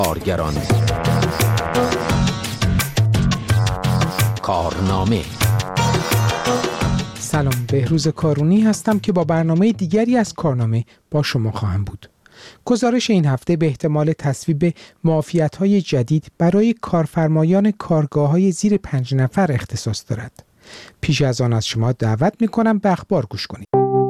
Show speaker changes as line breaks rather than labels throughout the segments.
کارگران کارنامه.
سلام، بهروز کارونی هستم که با برنامه دیگری از کارنامه با شما خواهم بود. گزارش این هفته به احتمال تصویب معافیت‌های جدید برای کارفرمایان کارگاه‌های زیر 5 نفر اختصاص دارد. پیش از آن از شما دعوت می‌کنم به اخبار گوش کنید.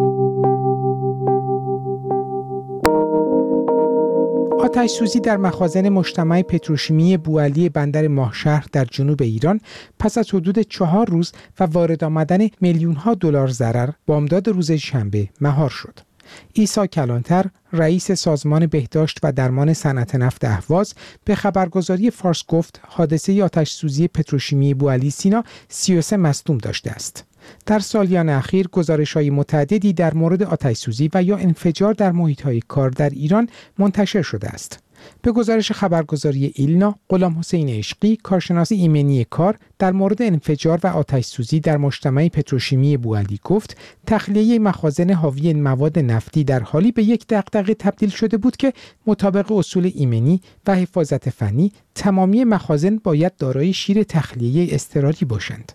آتش سوزی در مخازن مجتمع پتروشیمی بوعلی بندر ماهشهر در جنوب ایران پس از حدود 4 روز و وارد آمدن میلیون‌ها دلار ضرر بامداد روز شنبه مهار شد. عیسی کلانتر، رئیس سازمان بهداشت و درمان صنعت نفت اهواز، به خبرگزاری فارس گفت حادثه آتش سوزی پتروشیمی بوعلی سینا 33 مصدوم داشته است. در سالیان اخیر گزارش‌های متعددی در مورد آتش‌سوزی و یا انفجار در محیط‌های کار در ایران منتشر شده است. به گزارش خبرگزاری ایلنا، غلام حسین عشقی، کارشناس ایمنی کار، در مورد انفجار و آتش‌سوزی در مجتمع پتروشیمی بوعلی گفت تخلیه مخازن حاوی مواد نفتی در حالی به یک دغدغه تبدیل شده بود که مطابق اصول ایمنی و حفاظت فنی تمامی مخازن باید دارای شیر تخلیه اضطراری باشند.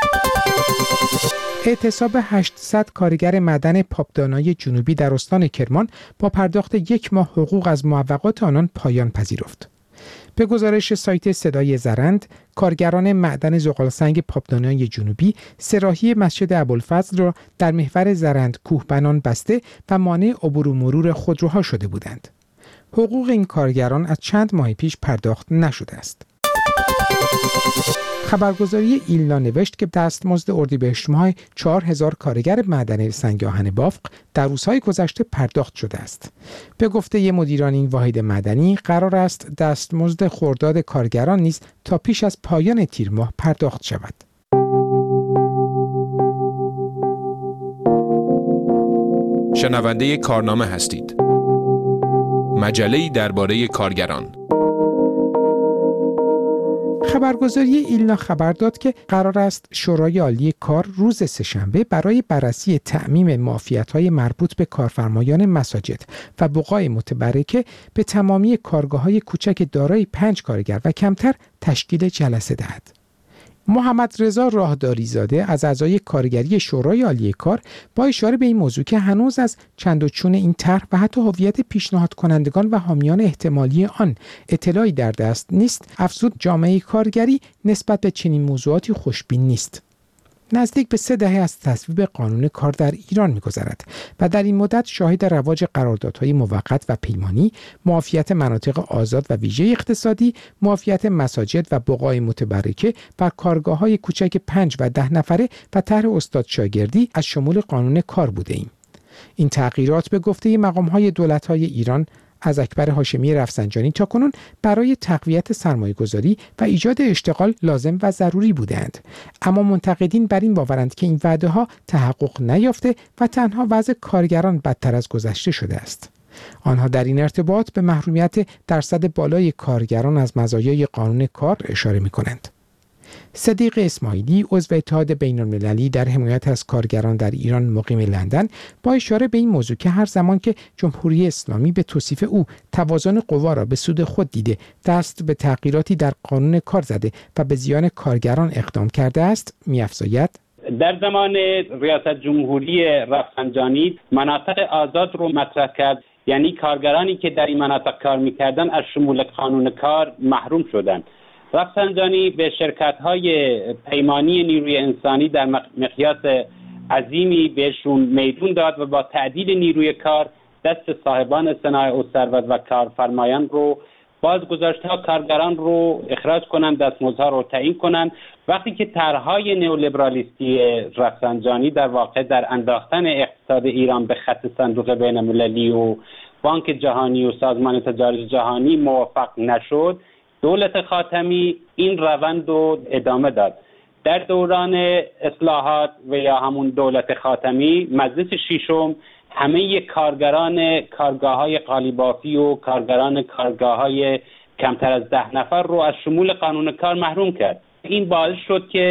اعتصاب 800 کارگر معدن پاپدانای جنوبی در استان کرمان با پرداخت 1 ماه حقوق از معوقات آنان پایان پذیرفت. به گزارش سایت صدای زرند، کارگران معدن زغالسنگ پاپدانای جنوبی سراحی مسجد ابوالفضل را در محور زرند کوهبنان بسته و مانع عبور و مرور خودروها شده بودند. حقوق این کارگران از چند ماه پیش پرداخت نشده است. خبرگزاری ایلنا نوشت که دستمزد اردیبهشت ماه 4000 کارگر معدن سنگ آهن بافق در روزهای گذشته پرداخت شده است. به گفته مدیران این واحد معدنی قرار است دستمزد خرداد کارگران نیز تا پیش از پایان تیر ماه پرداخت شود.
شنونده کارنامه هستید. مجله‌ای درباره کارگران.
خبرگزاری ایلنا خبر داد که قرار است شورای عالی کار روز سه‌شنبه برای بررسی تعمیم معافیت‌های مربوط به کارفرمایان مساجد و بقاع متبرکه به تمامی کارگاه‌های کوچک دارای 5 کارگر و کمتر تشکیل جلسه دهد. محمد رضا راهداری زاده از اعضای کارگری شورای عالی کار با اشاره به این موضوع که هنوز از چند و چون این طرح و حتی هویت پیشنهاد کنندگان و حامیان احتمالی آن اطلاعی در دست نیست، افزود جامعه کارگری نسبت به چنین موضوعاتی خوشبین نیست. نزدیک به 3 دهه از تصویب قانون کار در ایران می‌گذرد و در این مدت شاهد رواج قراردادهای موقت و پیمانی، معافیت مناطق آزاد و ویژه اقتصادی، معافیت مساجد و بقاع متبرکه و کارگاه‌های کوچک 5 و 10 نفره و طرح استاد شاگردی از شمول قانون کار بوده‌ایم. این تغییرات به گفته مقام‌های دولت‌های ایران از اکبر هاشمی رفسنجانی تاکنون برای تقویت سرمایه‌گذاری و ایجاد اشتغال لازم و ضروری بودند، اما منتقدین بر این باورند که این وعده‌ها تحقق نیافته و تنها وضع کارگران بدتر از گذشته شده است. آنها در این ارتباط به محرومیت درصد بالای کارگران از مزایای قانون کار اشاره می‌کنند. صدیق اسماعیلی، عضو اتحاد بین‌المللی در حمایت از کارگران در ایران مقیم لندن، با اشاره به این موضوع که هر زمان که جمهوری اسلامی به توصیف او توازن قوا را به سود خود دیده، دست به تغییراتی در قانون کار زده و به زیان کارگران اقدام کرده است، می‌افزاید:
در زمان ریاست جمهوری رفسنجانی مناطق آزاد رو مطرح کرد، یعنی کارگرانی که در این مناطق کار می‌کردند از شمول قانون کار محروم شدند. رفسنجانی به شرکت‌های پیمانی نیروی انسانی در مقیاس عظیمی بهشون میدون داد و با تعدیل نیروی کار دست صاحبان صنایع و ثروت و کارفرمایان رو بازگذاشت تا کارگران رو اخراج کنند، دستمزدها رو تعیین کنند. وقتی که طرح‌های نئولیبرالیستی رفسنجانی در واقع در انداختن اقتصاد ایران به خط صندوق بین‌المللی و بانک جهانی و سازمان تجارت جهانی موفق نشد، دولت خاتمی این روند رو ادامه داد. در دوران اصلاحات و یا همون دولت خاتمی، مجلس ششم همه کارگران کارگاه‌های قالیبافی و کارگران کارگاه‌های کمتر از 10 نفر رو از شمول قانون کار محروم کرد. این باعث شد که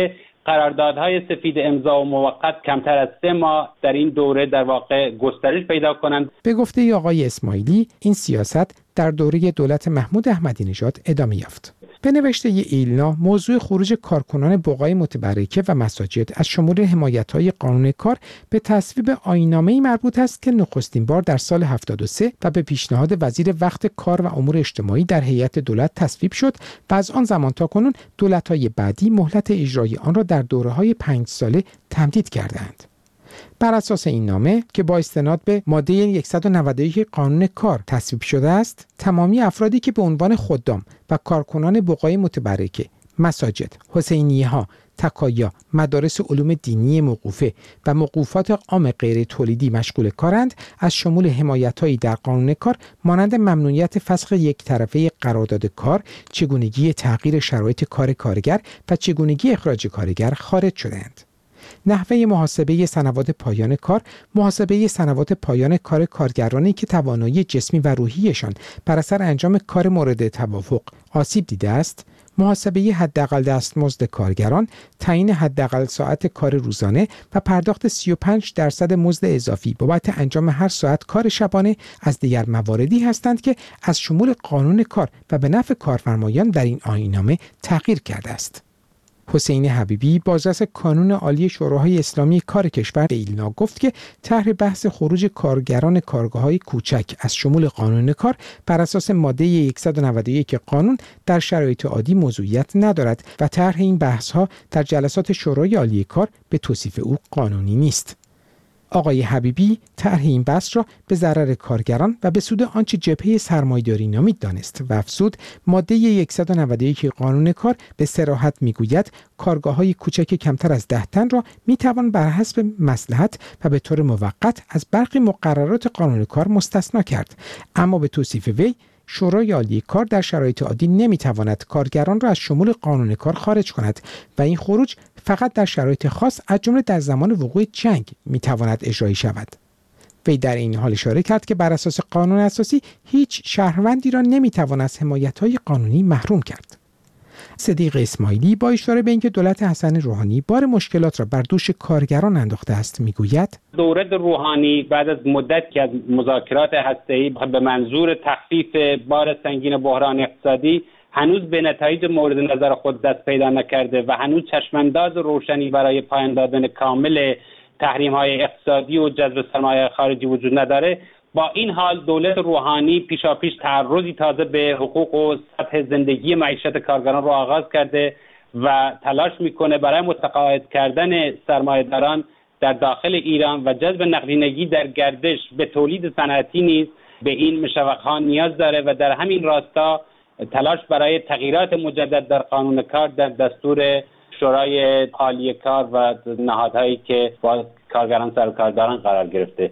قراردادهای سفید امضا و موقت کمتر از 3 ماه در این دوره در واقع گسترش پیدا کنند.
به گفته آقای اسماعیلی این سیاست در دوره دولت محمود احمدی نژاد ادامه یافت. به نوشته ایلنا موضوع خروج کارکنان بقای متبرکه و مساجد از شمول حمایت‌های قانون کار به تصویب آیین‌نامه‌ای مربوط است که نخستین بار در سال 73 و به پیشنهاد وزیر وقت کار و امور اجتماعی در هیئت دولت تصویب شد و از آن زمان تا کنون دولت‌های بعدی مهلت اجرایی آن را در دوره‌های 5 ساله تمدید کردند. بر اساس این نامه که با استناد به ماده 191 قانون کار تصویب شده است، تمامی افرادی که به عنوان خدام و کارکنان بقای متبرکه، مساجد، حسینیه‌ها، تکایا، مدارس علوم دینی موقوفه و موقوفات عام غیر تولیدی مشغول کارند، از شمول حمایت‌هایی در قانون کار مانند ممنوعیت فسخ یک طرفه قرارداد کار، چگونگی تغییر شرایط کار کارگر و چگونگی اخراج کارگر خارج شدند. نحوه محاسبه سنوات پایان کار، محاسبه سنوات پایان کار کارگرانی که توانایی جسمی و روحیشان بر اثر انجام کار مورد توافق آسیب دیده است، محاسبه حداقل دستمزد کارگران، تعیین حداقل ساعت کار روزانه و پرداخت 35% مزد اضافی بابت انجام هر ساعت کار شبانه از دیگر مواردی هستند که از شمول قانون کار و به نفع کارفرمایان در این آیین‌نامه تغییر کرده است. حسین حبیبی بازرس کانون عالی شوراهای اسلامی کار کشور به ایلنا گفت که طرح بحث خروج کارگران کارگاه‌های کوچک از شمول قانون کار بر اساس ماده 191 قانون در شرایط عادی موضوعیت ندارد و طرح این بحث‌ها در جلسات شورای عالی کار به توصیف او قانونی نیست. آقای حبیبی طرح این بحث را به ضرر کارگران و به سود آنچه جبهه سرمایه‌داری نامید دانست و افزود ماده 191 قانون کار به صراحت میگوید کارگاه‌های کوچک کمتر از 10 تن را میتوان بر حسب مصلحت و به طور موقت از برخی مقررات قانون کار مستثنا کرد، اما به توصیف وی شورای عالی کار در شرایط عادی نمیتواند کارگران را از شمول قانون کار خارج کند و این خروج فقط در شرایط خاص از جمله در زمان وقوع جنگ میتواند اجرایی شود. وی در این حال اشاره کرد که بر اساس قانون اساسی هیچ شهروندی را نمیتوان از حمایت‌های قانونی محروم کرد. صدیق اسماعیلی با اشاره به اینکه دولت حسن روحانی بار مشکلات را بر دوش کارگران انداخته است میگوید
دولت روحانی بعد از مدت که از مذاکرات هسته‌ای به منظور تخفیف بار سنگین بحران اقتصادی هنوز به نتایج مورد نظر خود دست پیدا نکرده و هنوز چشمانداز روشنی برای پایان دادن کامل تحریم‌های اقتصادی و جذب سرمایه خارجی وجود نداره. با این حال دولت روحانی پیشاپیش تعرضی تازه به حقوق و سطح زندگی معیشت کارگران را آغاز کرده و تلاش میکنه برای متقاعد کردن سرمایه‌داران در داخل ایران و جذب نقدینگی در گردش به تولید صنعتی نیز به این مشوق‌ها نیاز داره و در همین راستا تلاش برای تغییرات مجدد در قانون کار در دستور شورای عالی کار و نهادهایی که با کارگران سر و کارداران قرار گرفته.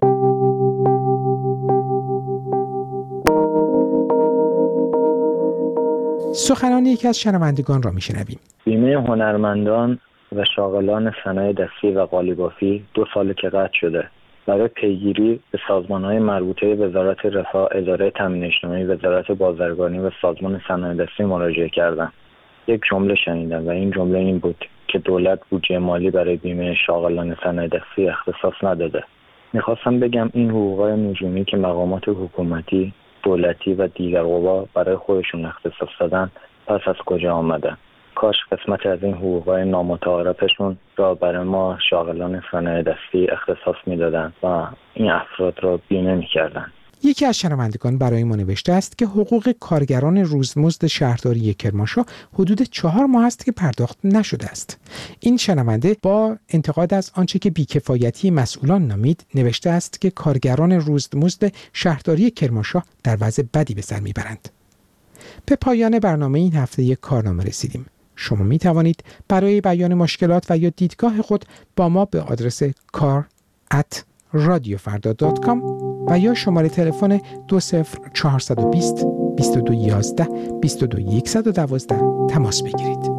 سخنان یکی از شنوندگان را میشنویم.
بیمه هنرمندان و شاغلان صنایع دستی و قالیبافی 2 سال که قطع شده. برای پیگیری به سازمان‌های مربوطه وزارت رفاه، اداره تامین اجتماعی، وزارت بازرگانی و سازمان صنایع دستی مراجعه کردم. یک جمله شنیدم و این جمله این بود که دولت بودجه مالی برای بیمه شاغلان صنایع دستی اختصاص نداده. میخواستم بگم این حقوق‌های نجومی که مقامات حکومتی، دولتی و دیگر قوا برای خودشون اختصاص دادن پس از کجا آمدن؟ کاش قسمت از این حقوق‌های نامتعارفشون را برای ما شاغلان صنایع دستی اختصاص میدادن و این افراد را بیمه میکردن.
یکی از شنوندگان برای ما نوشته است که حقوق کارگران روزمزد شهرداری کرمانشاه حدود 4 ماه است که پرداخت نشده است. این شنونده با انتقاد از آنچه که بیکفایتی مسئولان نامید نوشته است که کارگران روزمزد شهرداری کرمانشاه در وضع بدی به سر میبرند. به پایان برنامه این هفته یک کارنامه رسیدیم. شما می توانید برای بیان مشکلات و یا دیدگاه خود با ما به آدرس kar@radiofarda.com و یا شماره تلفن 20420 2211 22112 تماس بگیرید.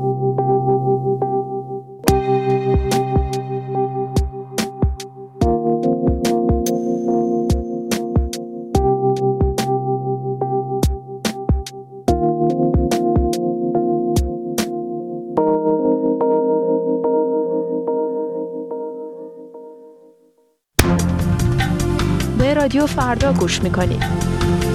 رادیو فردا گوش میکنید.